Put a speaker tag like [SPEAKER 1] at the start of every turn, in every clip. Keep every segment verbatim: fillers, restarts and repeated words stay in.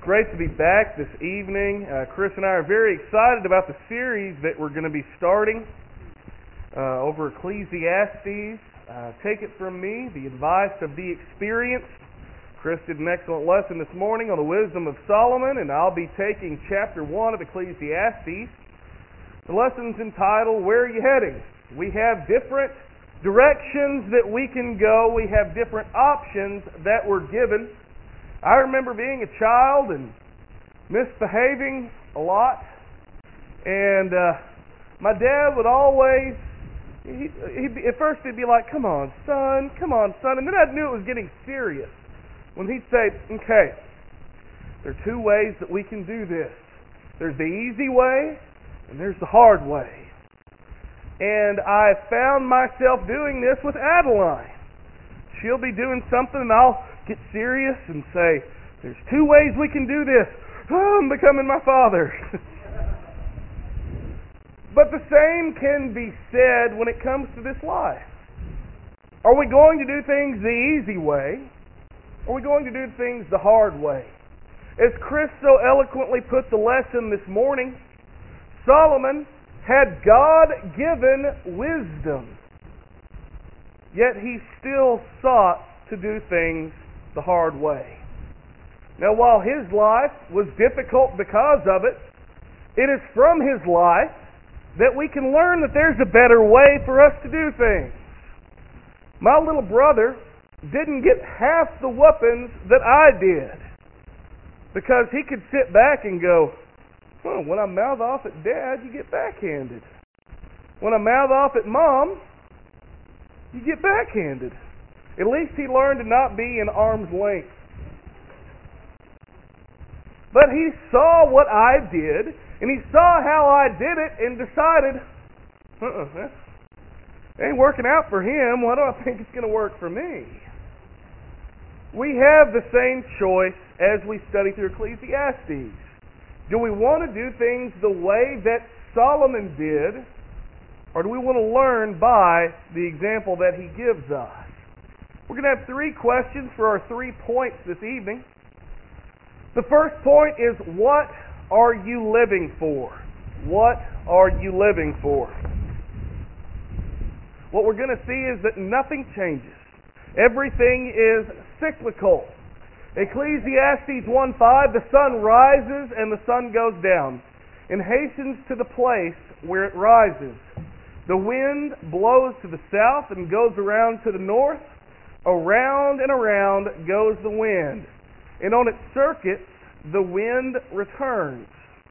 [SPEAKER 1] Great to be back this evening. Uh, Chris and I are very excited about the series that we're going to be starting uh, over Ecclesiastes. Uh, take it from me, the advice of the experienced. Chris did an excellent lesson this morning on the wisdom of Solomon, and I'll be taking chapter one of Ecclesiastes. The lesson's entitled, Where Are You Heading? We have different directions that we can go. We have different options that we're given. I remember being a child and misbehaving a lot, and uh, my dad would always, he, he'd be, at first he'd be like, come on, son, come on, son, and then I knew it was getting serious when he'd say, okay, there are two ways that we can do this. There's the easy way, and there's the hard way. And I found myself doing this with Adeline. She'll be doing something, and I'll get serious and say, there's two ways we can do this. Oh, I'm becoming my father. But the same can be said when it comes to this life. Are we going to do things the easy way? Or are we going to do things the hard way? As Chris so eloquently put the lesson this morning, Solomon had God-given wisdom, yet he still sought to do things the hard way. Now, while his life was difficult because of it, it is from his life that we can learn that there's a better way for us to do things. My little brother didn't get half the whoopings that I did because he could sit back and go, well, when I mouth off at Dad, you get backhanded. When I mouth off at Mom, you get backhanded. At least he learned to not be in arm's length. But he saw what I did, and he saw how I did it, and decided, uh-uh, that ain't working out for him. Why do I think it's going to work for me? We have the same choice as we study through Ecclesiastes. Do we want to do things the way that Solomon did, or do we want to learn by the example that he gives us? We're going to have three questions for our three points this evening. The first point is, what are you living for? What are you living for? What we're going to see is that nothing changes. Everything is cyclical. Ecclesiastes one five, the sun rises and the sun goes down and hastens to the place where it rises. The wind blows to the south and goes around to the north. Around and around goes the wind, and on its circuits the wind returns.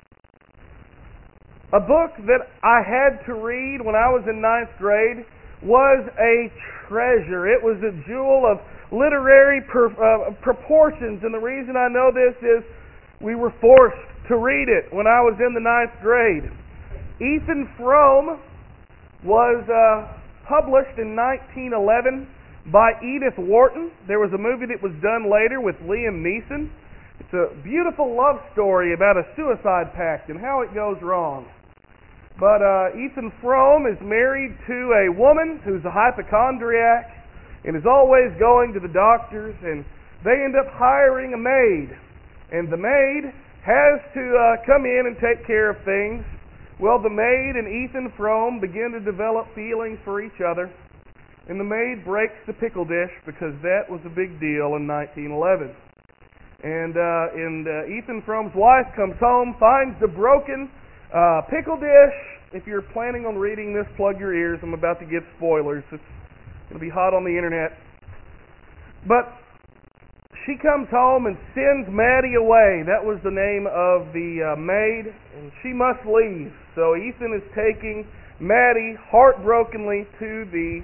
[SPEAKER 1] A book that I had to read when I was in ninth grade was a treasure. It was a jewel of literary per, uh, proportions, and the reason I know this is we were forced to read it when I was in the ninth grade. Ethan Frome was uh, published in nineteen eleven by Edith Wharton. There was a movie that was done later with Liam Neeson. It's a beautiful love story about a suicide pact and how it goes wrong. But uh, Ethan Frome is married to a woman who's a hypochondriac and is always going to the doctors, and they end up hiring a maid. And the maid has to uh, come in and take care of things. Well, the maid and Ethan Frome begin to develop feelings for each other, and the maid breaks the pickle dish because that was a big deal in nineteen eleven. And, uh, and uh, Ethan Frome's wife comes home, finds the broken uh, pickle dish. If you're planning on reading this, plug your ears. I'm about to give spoilers. It's going to be hot on the internet. But she comes home and sends Maddie away. That was the name of the uh, maid, and she must leave. So Ethan is taking Maddie heartbrokenly to the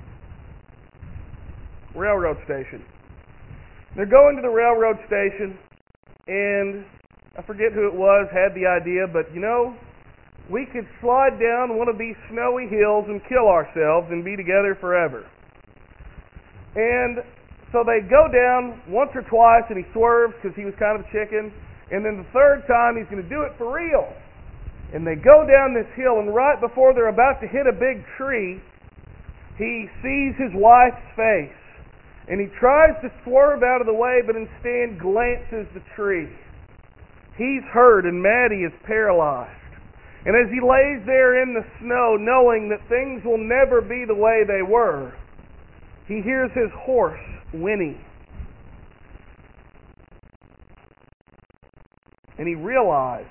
[SPEAKER 1] railroad station. They're going to the railroad station, and I forget who it was, had the idea, but you know, we could slide down one of these snowy hills and kill ourselves and be together forever. And so they go down once or twice, and he swerves because he was kind of a chicken, and then the third time he's going to do it for real. And they go down this hill, and right before they're about to hit a big tree, he sees his wife's face. And he tries to swerve out of the way, but instead glances the tree. He's hurt and Maddie is paralyzed. And as he lays there in the snow, knowing that things will never be the way they were, he hears his horse whinny. And he realized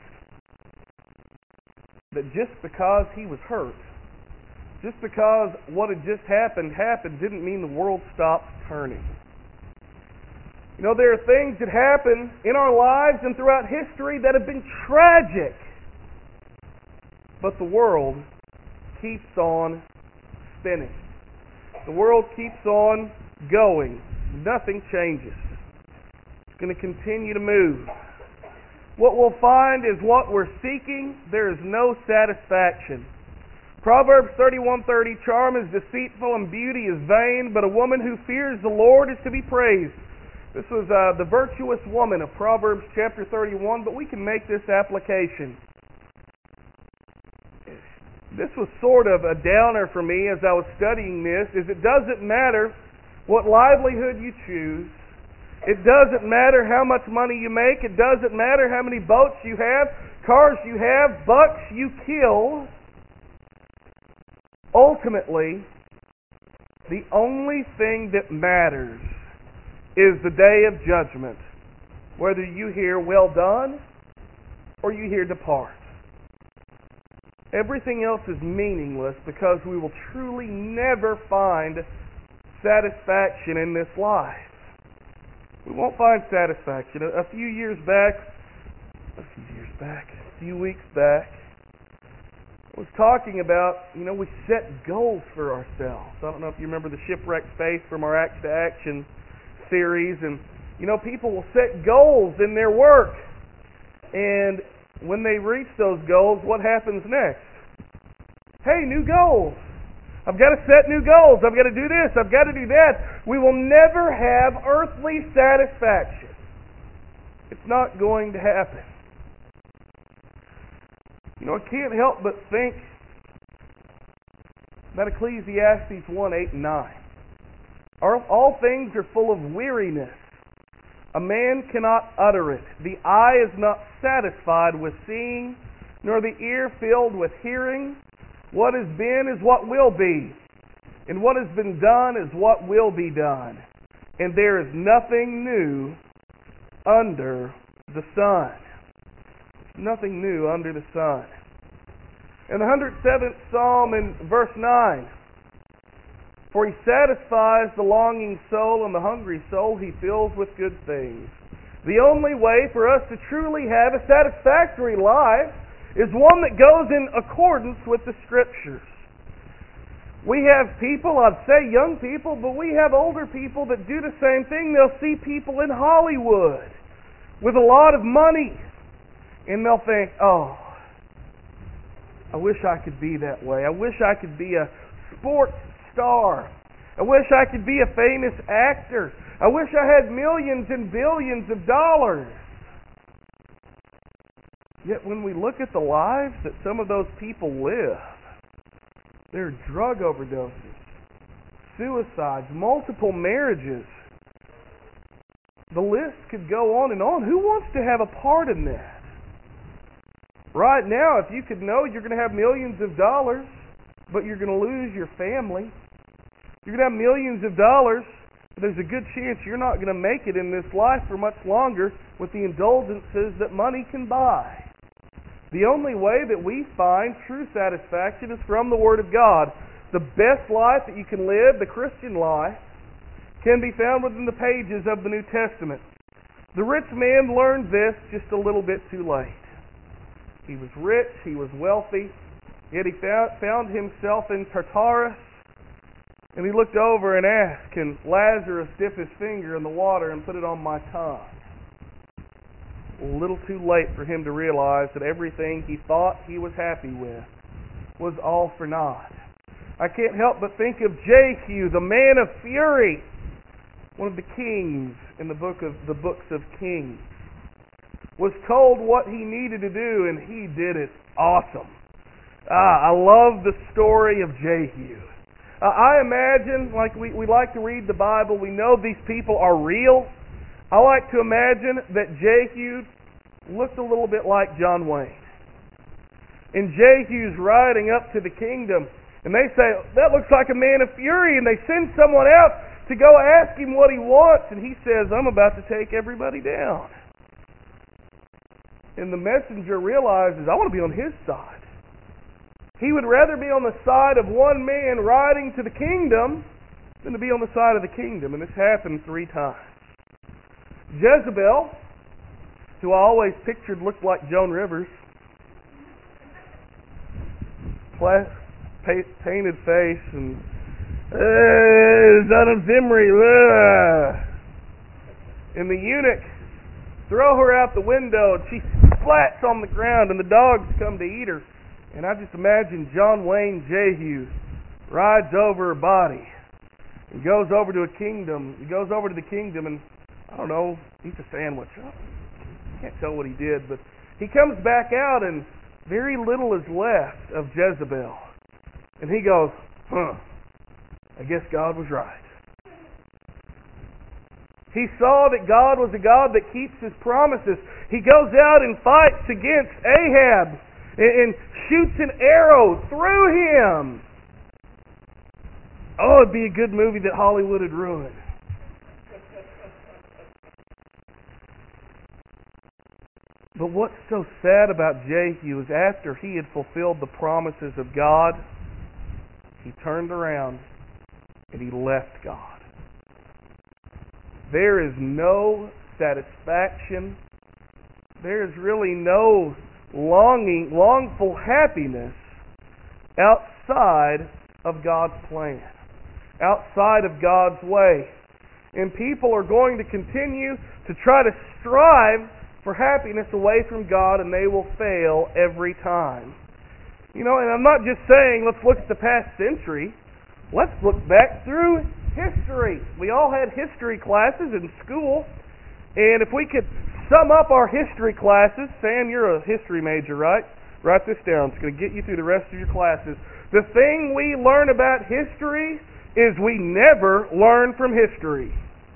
[SPEAKER 1] that just because he was hurt, just because what had just happened happened, didn't mean the world stopped turning. You know, there are things that happen in our lives and throughout history that have been tragic. But the world keeps on spinning. The world keeps on going. Nothing changes. It's going to continue to move. What we'll find is what we're seeking, there is no satisfaction. Proverbs thirty-one thirty, charm is deceitful and beauty is vain, but a woman who fears the Lord is to be praised. This was uh, the virtuous woman of Proverbs chapter thirty-one, but we can make this application. This was sort of a downer for me as I was studying this, is it doesn't matter what livelihood you choose. It doesn't matter how much money you make. It doesn't matter how many boats you have, cars you have, bucks you kill. Ultimately, the only thing that matters is the day of judgment. Whether you hear well done or you hear depart. Everything else is meaningless because we will truly never find satisfaction in this life. We won't find satisfaction. A few years back, a few years back, a few weeks back, I was talking about, you know, we set goals for ourselves. I don't know if you remember the Shipwrecked Faith from our Acts to Action series. And, you know, people will set goals in their work. And when they reach those goals, what happens next? Hey, new goals. I've got to set new goals. I've got to do this. I've got to do that. We will never have earthly satisfaction. It's not going to happen. You know, I can't help but think about Ecclesiastes one, eight, and nine. All things are full of weariness. A man cannot utter it. The eye is not satisfied with seeing, nor the ear filled with hearing. What has been is what will be, and what has been done is what will be done. And there is nothing new under the sun. Nothing new under the sun. In the one hundred seventh Psalm in verse nine, for he satisfies the longing soul, and the hungry soul he fills with good things. The only way for us to truly have a satisfactory life is one that goes in accordance with the Scriptures. We have people, I'd say young people, but we have older people that do the same thing. They'll see people in Hollywood with a lot of money, and they'll think, oh, I wish I could be that way. I wish I could be a sports star. I wish I could be a famous actor. I wish I had millions and billions of dollars. Yet when we look at the lives that some of those people live, there are drug overdoses, suicides, multiple marriages. The list could go on and on. Who wants to have a part in that? Right now, if you could know you're going to have millions of dollars, but you're going to lose your family. You're going to have millions of dollars, but there's a good chance you're not going to make it in this life for much longer with the indulgences that money can buy. The only way that we find true satisfaction is from the Word of God. The best life that you can live, the Christian life, can be found within the pages of the New Testament. The rich man learned this just a little bit too late. He was rich, he was wealthy, yet he found, found himself in Tartarus, and he looked over and asked, can Lazarus dip his finger in the water and put it on my tongue? A little too late for him to realize that everything he thought he was happy with was all for naught. I can't help but think of Jehu, the man of fury, one of the kings in the book of the books of Kings, was told what he needed to do, and he did it awesome. Ah, I love the story of Jehu. Uh, I imagine, like we, we like to read the Bible, we know these people are real. I like to imagine that Jehu looked a little bit like John Wayne. And Jehu's riding up to the kingdom, and they say, that looks like a man of fury, and they send someone else to go ask him what he wants, and he says, I'm about to take everybody down. And the messenger realizes, I want to be on his side. He would rather be on the side of one man riding to the kingdom than to be on the side of the kingdom. And this happened three times. Jezebel, who I always pictured looked like Joan Rivers, pla- pa- painted face and uh, son of Zimri, uh. and the eunuch throw her out the window, and she splats on the ground, and the dogs come to eat her. And I just imagine John Wayne Jehu rides over her body and goes over to a kingdom. He goes over to the kingdom and, I don't know, eats a sandwich. I can't tell what he did, but he comes back out and very little is left of Jezebel. And he goes, huh, I guess God was right. He saw that God was a God that keeps His promises. He goes out and fights against Ahab and, and shoots an arrow through him. Oh, it'd be a good movie that Hollywood would ruin. But what's so sad about Jehu is after he had fulfilled the promises of God, he turned around and he left God. There is no satisfaction. There is really no longing, longful happiness outside of God's plan, outside of God's way. And people are going to continue to try to strive for happiness away from God, and they will fail every time. You know, and I'm not just saying let's look at the past century. Let's look back through history. We all had history classes in school, and if we could sum up our history classes, Sam, you're a history major, right? Write this down. It's going to get you through the rest of your classes. The thing we learn about history is we never learn from history.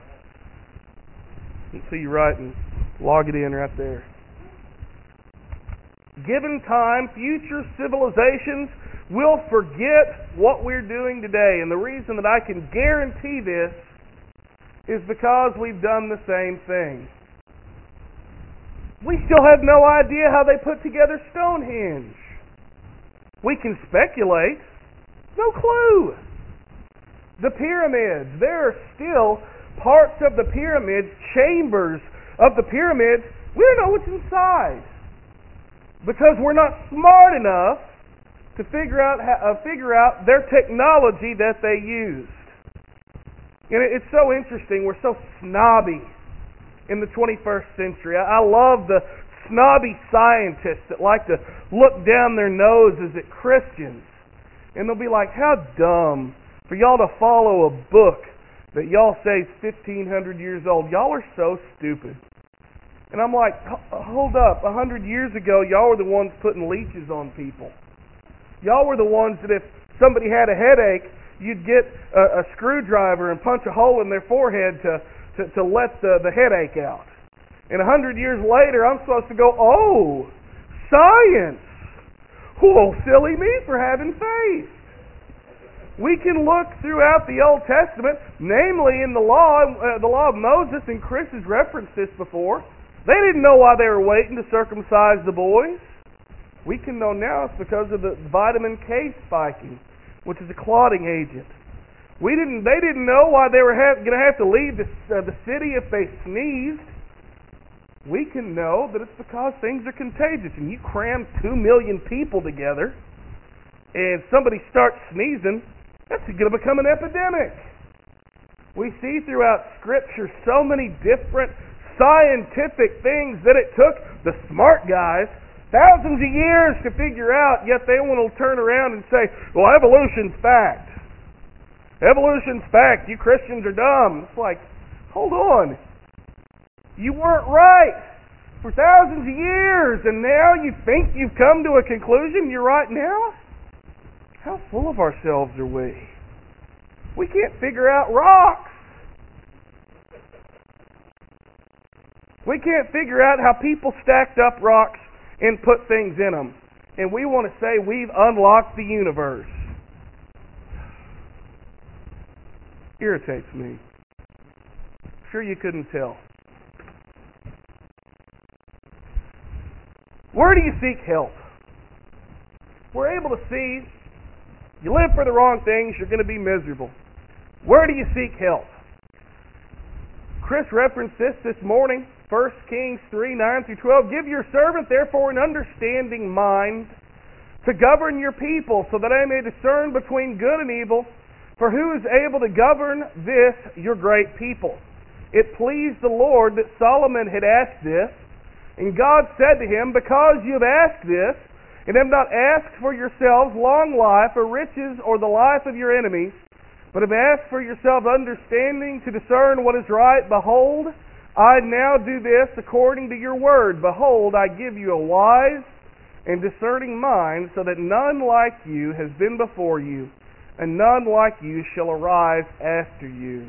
[SPEAKER 1] Let's see you write and log it in right there. Given time, future civilizations will forget what we're doing today. And the reason that I can guarantee this is because we've done the same thing. We still have no idea how they put together Stonehenge. We can speculate. No clue. The pyramids. There are still parts of the pyramids, chambers of the pyramids. We don't know what's inside. Because we're not smart enough to figure out how, uh, figure out their technology that they used. And it, it's so interesting. We're so snobby in the twenty-first century. I, I love the snobby scientists that like to look down their noses at Christians. And they'll be like, how dumb for y'all to follow a book that y'all say is fifteen hundred years old. Y'all are so stupid. And I'm like, hold up, a hundred years ago, y'all were the ones putting leeches on people. Y'all were the ones that if somebody had a headache, you'd get a, a screwdriver and punch a hole in their forehead to, to, to let the, the headache out. And a hundred years later, I'm supposed to go, oh, science! Whoa, silly me for having faith. We can look throughout the Old Testament, namely in the law, uh, the law of Moses, and Chris has referenced this before. They didn't know why they were waiting to circumcise the boys. We can know now it's because of the vitamin K spiking, which is a clotting agent. We didn't. They didn't know why they were ha- going to have to leave the, uh, the city if they sneezed. We can know that it's because things are contagious, and you cram two million people together, and somebody starts sneezing, that's going to become an epidemic. We see throughout Scripture so many different scientific things that it took the smart guys thousands of years to figure out, yet they want to turn around and say, well, evolution's fact. Evolution's fact. You Christians are dumb. It's like, hold on. You weren't right for thousands of years, and now you think you've come to a conclusion you're right now? How full of ourselves are we? We can't figure out rocks. We can't figure out how people stacked up rocks and put things in them. And we want to say we've unlocked the universe. Irritates me. Sure you couldn't tell. Where do you seek help? We're able to see you live for the wrong things, you're going to be miserable. Where do you seek help? Chris referenced this this morning, First Kings three, nine through twelve. Give your servant therefore an understanding mind to govern your people, so that I may discern between good and evil. For who is able to govern this, your great people? It pleased the Lord that Solomon had asked this, and God said to him, because you have asked this, and have not asked for yourselves long life, or riches, or the life of your enemies, but have asked for yourselves understanding to discern what is right, behold, I now do this according to your word. Behold, I give you a wise and discerning mind, so that none like you has been before you, and none like you shall arise after you.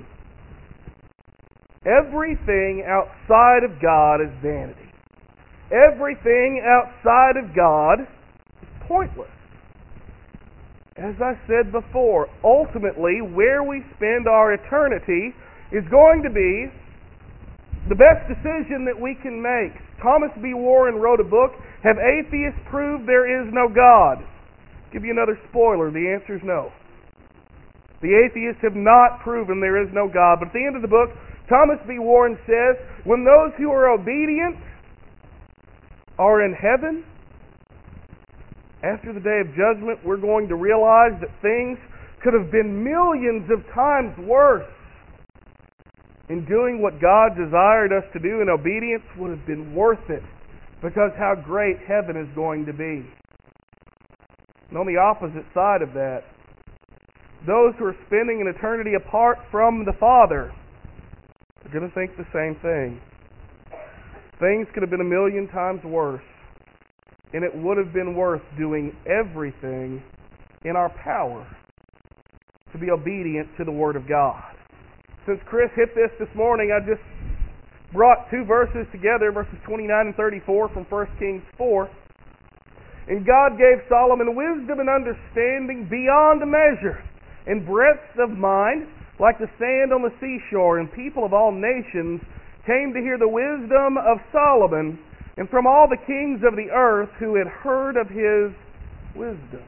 [SPEAKER 1] Everything outside of God is vanity. Everything outside of God is pointless. As I said before, ultimately, where we spend our eternity is going to be the best decision that we can make. Thomas B. Warren wrote a book, Have Atheists Proved There Is No God? I'll give you another spoiler. The answer is no. The atheists have not proven there is no God. But at the end of the book, Thomas B. Warren says, when those who are obedient are in heaven, after the day of judgment, we're going to realize that things could have been millions of times worse. In doing what God desired us to do in obedience would have been worth it, because how great heaven is going to be. And on the opposite side of that, those who are spending an eternity apart from the Father are going to think the same thing. Things could have been a million times worse, and it would have been worth doing everything in our power to be obedient to the Word of God. Since Chris hit this this morning, I just brought two verses together, verses twenty-nine and thirty-four from First Kings four. And God gave Solomon wisdom and understanding beyond measure, and breadth of mind like the sand on the seashore, and people of all nations came to hear the wisdom of Solomon, and from all the kings of the earth who had heard of his wisdom.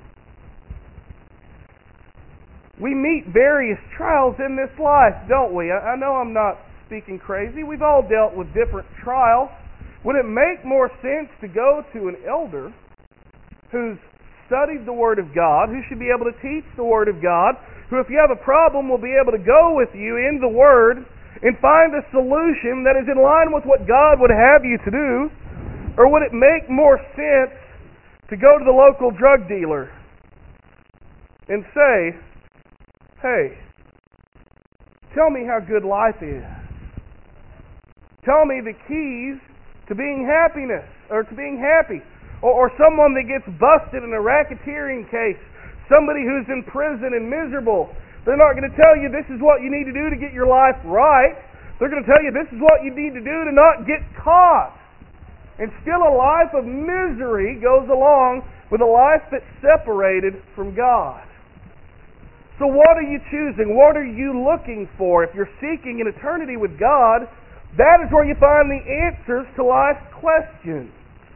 [SPEAKER 1] We meet various trials in this life, don't we? I know I'm not speaking crazy. We've all dealt with different trials. Would it make more sense to go to an elder who's studied the Word of God, who should be able to teach the Word of God, who if you have a problem will be able to go with you in the Word and find a solution that is in line with what God would have you to do? Or would it make more sense to go to the local drug dealer and say, hey, tell me how good life is. Tell me the keys to being happiness, or to being happy. Or, or someone that gets busted in a racketeering case, somebody who's in prison and miserable. They're not going to tell you this is what you need to do to get your life right. They're going to tell you this is what you need to do to not get caught. And still a life of misery goes along with a life that's separated from God. So what are you choosing? What are you looking for? If you're seeking an eternity with God, that is where you find the answers to life's questions.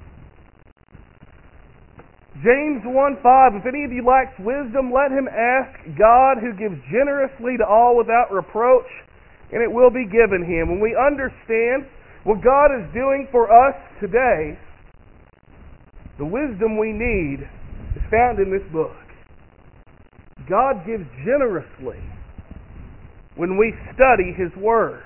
[SPEAKER 1] James one five, if any of you lacks wisdom, let him ask God, who gives generously to all without reproach, and it will be given him. When we understand what God is doing for us today, the wisdom we need is found in this book. God gives generously when we study His Word.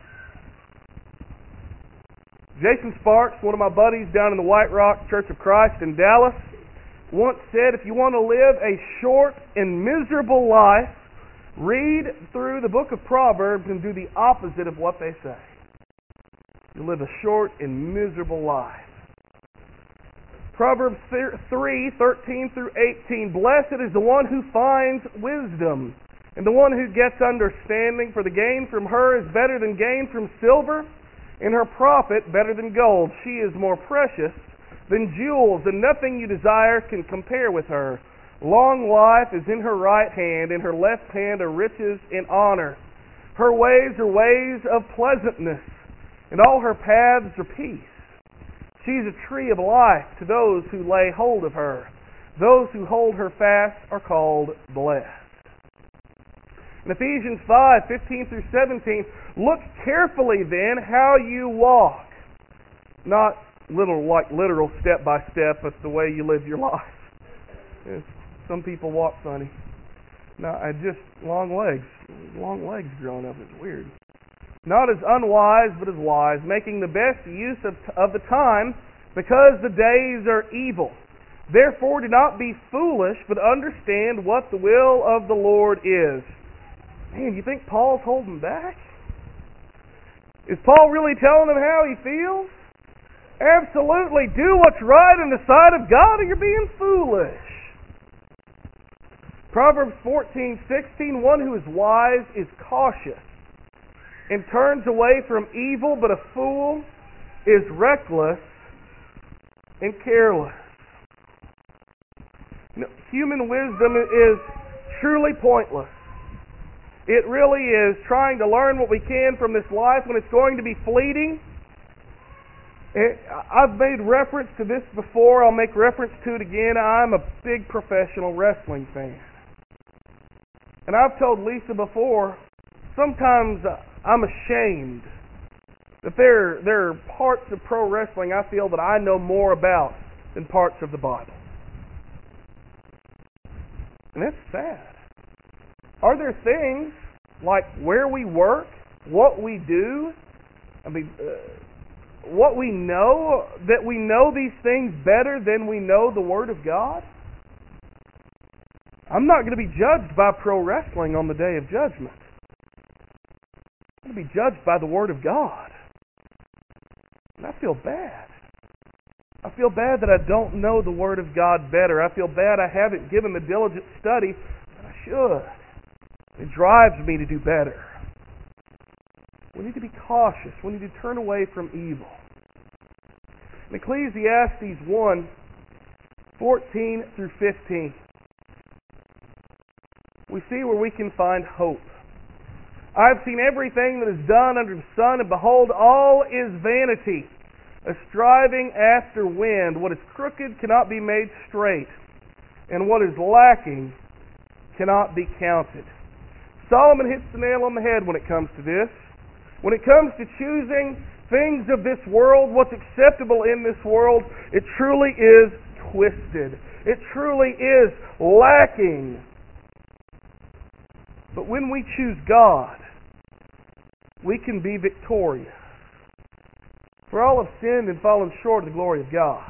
[SPEAKER 1] Jason Sparks, one of my buddies down in the White Rock Church of Christ in Dallas, once said, if you want to live a short and miserable life, read through the book of Proverbs and do the opposite of what they say. You live a short and miserable life. Proverbs three, thirteen through eighteen, blessed is the one who finds wisdom, and the one who gets understanding, for the gain from her is better than gain from silver, and her profit better than gold. She is more precious than jewels, and nothing you desire can compare with her. Long life is in her right hand, in her left hand are riches and honor. Her ways are ways of pleasantness, and all her paths are peace. She is a tree of life to those who lay hold of her. Those who hold her fast are called blessed. In Ephesians five, fifteen through seventeen, look carefully then how you walk. Not little like literal step by step, but the way you live your life. Some people walk funny. No, I just long legs. Long legs growing up. It's weird. Not as unwise, but as wise, making the best use of, of the time, because the days are evil. Therefore do not be foolish, but understand what the will of the Lord is. Man, you think Paul's holding back? Is Paul really telling them how he feels? Absolutely. Do what's right in the sight of God, or you're being foolish. Proverbs fourteen sixteen, one who is wise is cautious and turns away from evil, but a fool is reckless and careless. You know, human wisdom is truly pointless. It really is trying to learn what we can from this life when it's going to be fleeting. I've made reference to this before. I'll make reference to it again. I'm a big professional wrestling fan. And I've told Lisa before, sometimes I'm ashamed that there, there are parts of pro wrestling I feel that I know more about than parts of the Bible. And that's sad. Are there things like where we work, what we do, I mean, uh, what we know, that we know these things better than we know the Word of God? I'm not going to be judged by pro wrestling on the day of judgment. I'm going to be judged by the Word of God. And I feel bad. I feel bad that I don't know the Word of God better. I feel bad I haven't given the diligent study that I should. It drives me to do better. We need to be cautious. We need to turn away from evil. In Ecclesiastes one, fourteen through fifteen, we see where we can find hope. I have seen everything that is done under the sun, and behold, all is vanity, a striving after wind. What is crooked cannot be made straight, and what is lacking cannot be counted. Solomon hits the nail on the head when it comes to this. When it comes to choosing things of this world, what's acceptable in this world, it truly is twisted. It truly is lacking. But when we choose God, we can be victorious. For all have sinned and fallen short of the glory of God.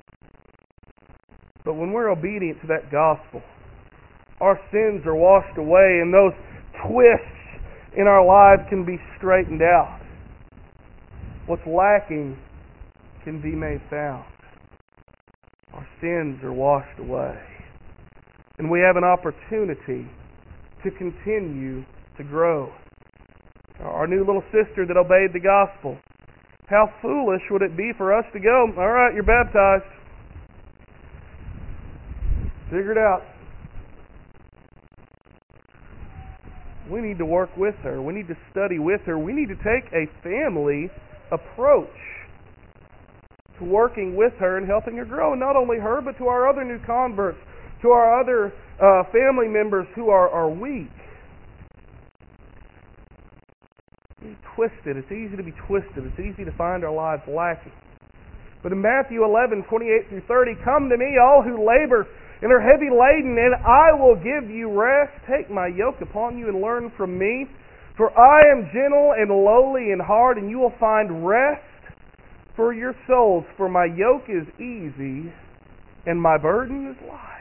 [SPEAKER 1] But when we're obedient to that gospel, our sins are washed away, and those twists in our lives can be straightened out. What's lacking can be made found. Our sins are washed away. And we have an opportunity to continue to grow. Our new little sister that obeyed the gospel. How foolish would it be for us to go, all right, you're baptized. Figure it out. We need to work with her. We need to study with her. We need to take a family approach to working with her and helping her grow. And not only her, but to our other new converts, to our other uh, family members who are, are weak. Twisted. It's easy to be twisted. It's easy to find our lives lacking. But in Matthew eleven, twenty-eight through thirty, come to me, all who labor and are heavy laden, and I will give you rest. Take my yoke upon you and learn from me. For I am gentle and lowly in heart, and you will find rest for your souls. For my yoke is easy, and my burden is light.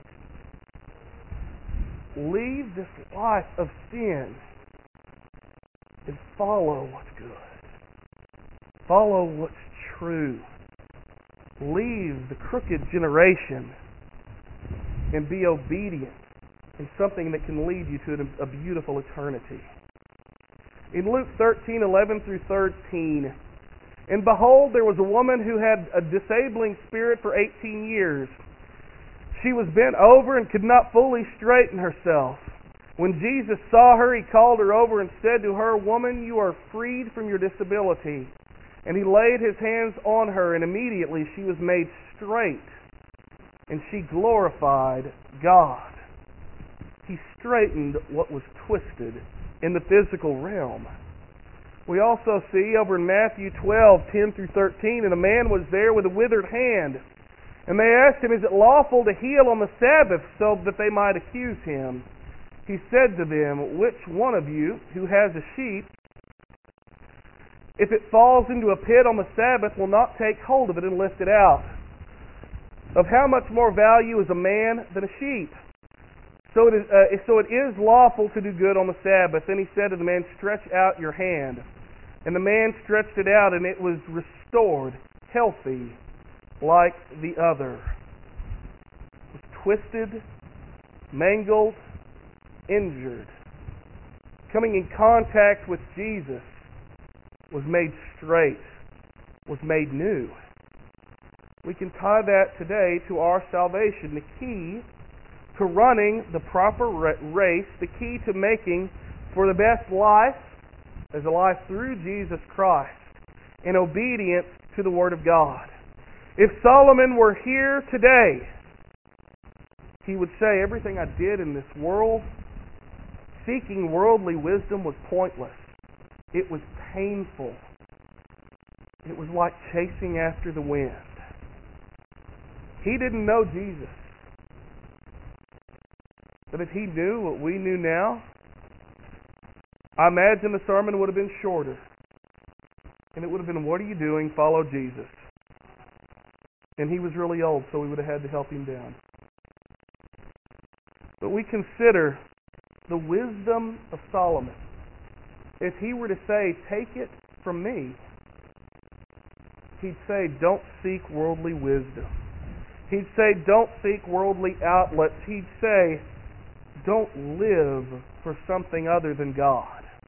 [SPEAKER 1] Leave this life of sin and follow what's good. Follow what's true. Leave the crooked generation and be obedient in something that can lead you to a beautiful eternity. In Luke thirteen, eleven through thirteen, And behold, there was a woman who had a disabling spirit for eighteen years. She was bent over and could not fully straighten herself. When Jesus saw her, he called her over and said to her, "Woman, you are freed from your disability." And he laid his hands on her, and immediately she was made straight, and she glorified God. He straightened what was twisted in the physical realm. We also see over in Matthew twelve, ten through thirteen, and a man was there with a withered hand. And they asked him, "Is it lawful to heal on the Sabbath?" so that they might accuse him. He said to them, "Which one of you who has a sheep, if it falls into a pit on the Sabbath, will not take hold of it and lift it out? Of how much more value is a man than a sheep? So it is, uh, so it is lawful to do good on the Sabbath." Then he said to the man, "Stretch out your hand." And the man stretched it out, and it was restored, healthy, like the other. It was twisted, mangled, injured. Coming in contact with Jesus, was made straight, was made new. We can tie that today to our salvation. The key to running the proper race, the key to making for the best life, is a life through Jesus Christ in obedience to the Word of God. If Solomon were here today, he would say, everything I did in this world, seeking worldly wisdom, was pointless. It was painful. It was like chasing after the wind. He didn't know Jesus. But if he knew what we knew now, I imagine the sermon would have been shorter. And it would have been, "What are you doing? Follow Jesus." And he was really old, so we would have had to help him down. But we consider the wisdom of Solomon. If he were to say, "Take it from me," he'd say, "Don't seek worldly wisdom." He'd say, "Don't seek worldly outlets." He'd say, "Don't live for something other than God.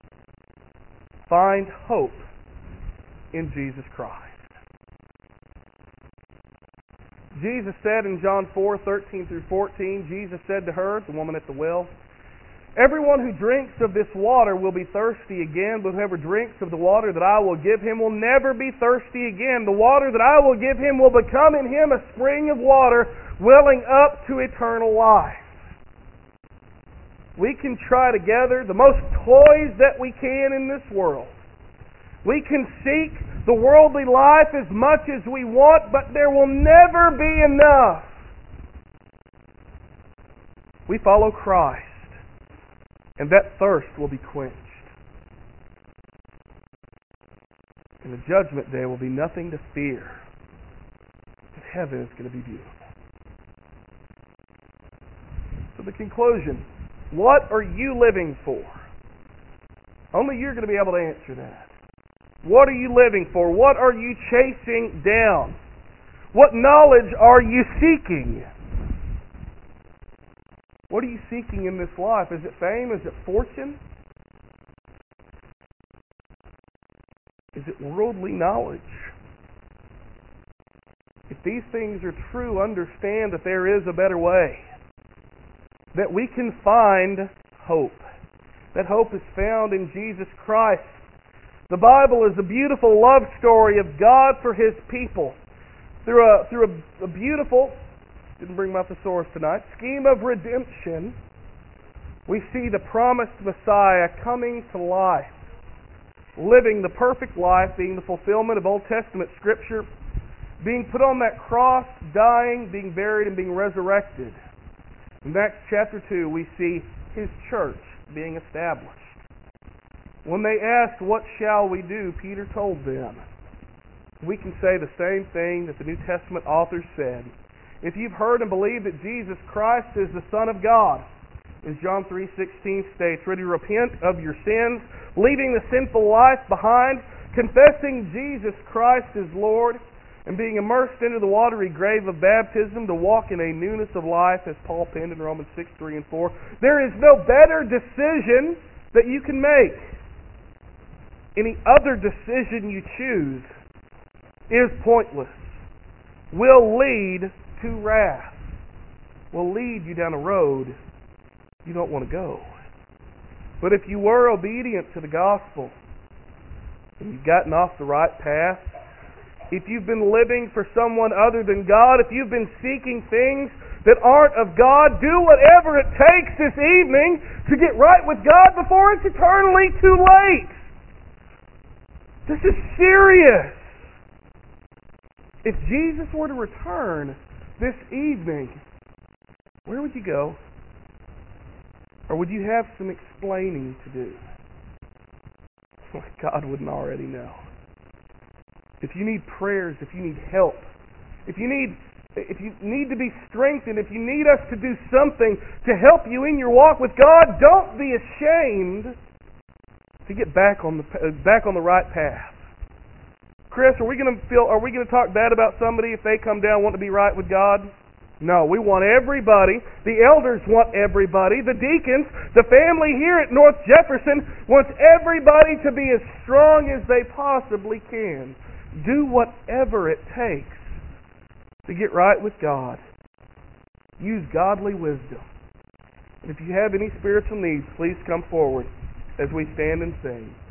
[SPEAKER 1] Find hope in Jesus Christ." Jesus said in John four, thirteen through fourteen, Jesus said to her, the woman at the well, "Everyone who drinks of this water will be thirsty again, but whoever drinks of the water that I will give him will never be thirsty again. The water that I will give him will become in him a spring of water welling up to eternal life." We can try to gather the most toys that we can in this world. We can seek the worldly life as much as we want, but there will never be enough. We follow Christ, and that thirst will be quenched. And the judgment day will be nothing to fear. And heaven is going to be beautiful. So the conclusion, what are you living for? Only you're going to be able to answer that. What are you living for? What are you chasing down? What knowledge are you seeking? What are you seeking in this life? Is it fame? Is it fortune? Is it worldly knowledge? If these things are true, understand that there is a better way. That we can find hope. That hope is found in Jesus Christ. The Bible is a beautiful love story of God for His people. Through a, through a, a beautiful, didn't bring my thesaurus tonight, scheme of redemption, we see the promised Messiah coming to life, living the perfect life, being the fulfillment of Old Testament Scripture, being put on that cross, dying, being buried, and being resurrected. In Acts chapter two, we see His church being established. When they asked, "What shall we do?" Peter told them. We can say the same thing that the New Testament authors said. If you've heard and believed that Jesus Christ is the Son of God, as John three sixteen states, ready to repent of your sins, leaving the sinful life behind, confessing Jesus Christ as Lord, and being immersed into the watery grave of baptism to walk in a newness of life, as Paul penned in Romans six, three and four, there is no better decision that you can make. Any other decision you choose is pointless, will lead to wrath, will lead you down a road you don't want to go. But if you were obedient to the gospel, and you've gotten off the right path, if you've been living for someone other than God, if you've been seeking things that aren't of God, do whatever it takes this evening to get right with God before it's eternally too late. This is serious. If Jesus were to return this evening, where would you go? Or would you have some explaining to do? God wouldn't already know. If you need prayers, if you need help, if you need if you need to be strengthened, if you need us to do something to help you in your walk with God, don't be ashamed to get back on the uh, back on the right path. Chris, are we going to feel are we going to talk bad about somebody if they come down and want to be right with God? No, we want everybody. The elders want everybody. The deacons, the family here at North Jefferson wants everybody to be as strong as they possibly can. Do whatever it takes to get right with God. Use godly wisdom. And if you have any spiritual needs, please come forward as we stand and sing.